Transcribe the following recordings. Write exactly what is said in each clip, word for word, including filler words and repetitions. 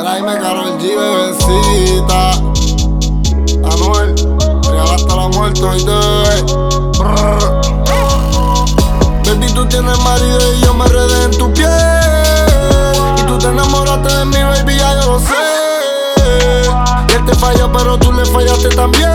Dime Karol G, bebecita. Anuel, real hasta la muerte, hoy te bebé. Baby, tú tienes marido y yo me enredé en tu piel. Y tú te enamoraste de mí, baby, ya yo lo sé. Y él te falló, pero tú le fallaste también.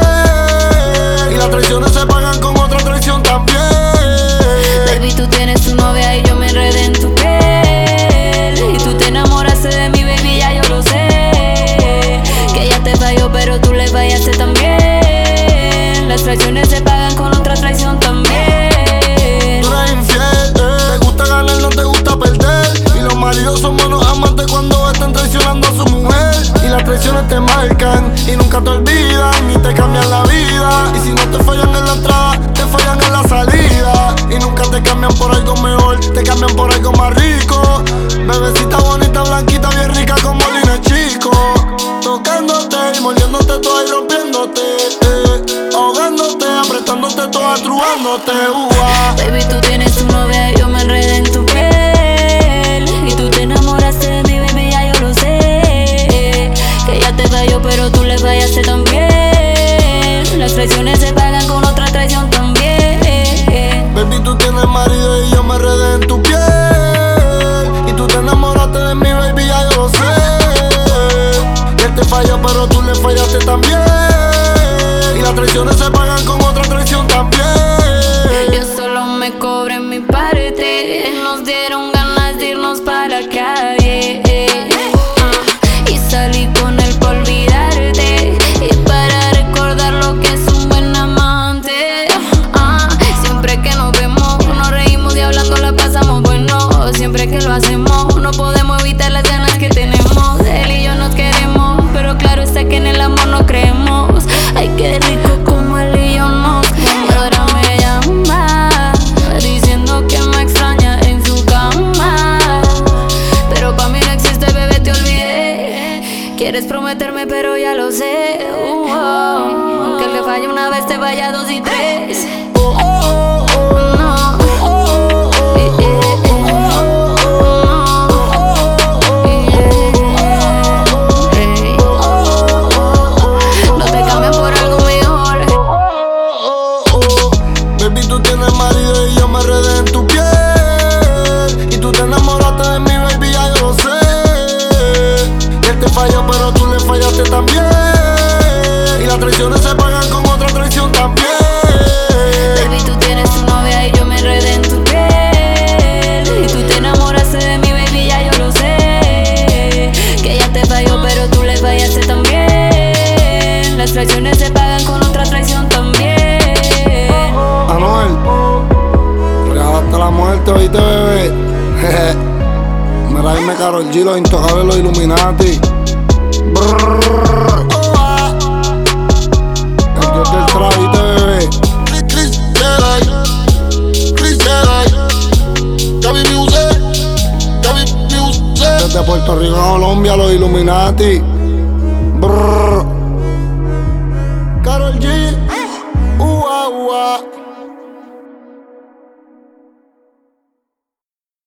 Y las traiciones se pagan con otra traición también. Baby, tú tienes tu novia y yo me enredé en tu piel. Y tú te enamoraste de mí, baby, ya yo lo sé. Que ella te falló, pero tú le fallaste también. Las traiciones se pagan con otra traición también. Tú eres infiel, eh. Te gusta ganar, no te gusta perder. Y los maridos son buenos amantes cuando están traicionando a su mujer. Y las traiciones te marcan y nunca te olvidan y te cambian la vida. Y si no te fallan en la entrada, te fallan en la salida. Y nunca te cambian por algo mejor, te cambian por algo más rico. Bebecita bonita, blanquita, bien rica como Lina Chico. Tocándote y mordiéndote toda y rompiéndote, eh. Ahogándote, apretándote toda, trubándote, uh. Baby, tú tienes tu novia y yo me enredé en tu piel. Y tú te enamoraste de mí, baby, ya yo lo sé. Que ella te falló, pero tú le fallaste también. Las traiciones se pagan con otra traición también. Baby, tú tienes marido y yo me enredé en tu piel. Y tú te enamoraste de mí, baby, ya yo lo sé. Y él te falló, pero tú le fallaste también. Y las traiciones se pagan con otra traición también. Yo solo me cobré mi parte. Nos dieron ganas de irnos para la calle. uh, Y salí con él por olvidarte y para recordar lo que es un buen amante. uh, Siempre que nos vemos, nos reímos y hablando la pasamos bueno. Siempre que lo hacemos, no podemos evitar las ganas que tenemos. Él y yo nos queremos, pero claro está que en el amor no creemos. Ay, qué rico como él y yo nos comemos. Y ahora me llama diciendo que me extraña en su cama. Pero pa' mí no existe, bebé, te olvidé. Quieres prometerme, pero ya lo sé. uh, oh. Aunque le falle una vez, te vaya dos y tres. Oh, oh, oh, No. oh, oh, Eh, eh, eh. No te cambian por algo mejor. oh, oh. Baby, tú tienes marido y yo me enredé en tu piel. Y tú te enamoraste de mí, baby, ya yo lo sé. Y él te falló, pero tú le fallaste también. Y las traiciones se pagan con otra traición también. Baby, tú tienes tu novia y yo me enredé en tu piel. Y tú te enamoraste de mí, baby, ya yo lo sé. Que ella te falló, pero tú le fallaste también. Las traiciones se pagan con otra traición también. Anuel, real hasta la muerte, oíste, bebé. Mira, dime Karol G, los intocables, los Illuminati. Brrr. El dios del trap, oíste, bebé. Chris Jedi, Chris Jedi, Gaby Music, Gaby Music. Desde Puerto Rico a Colombia, los Illuminati. Brrr. Karol G, ua, ua.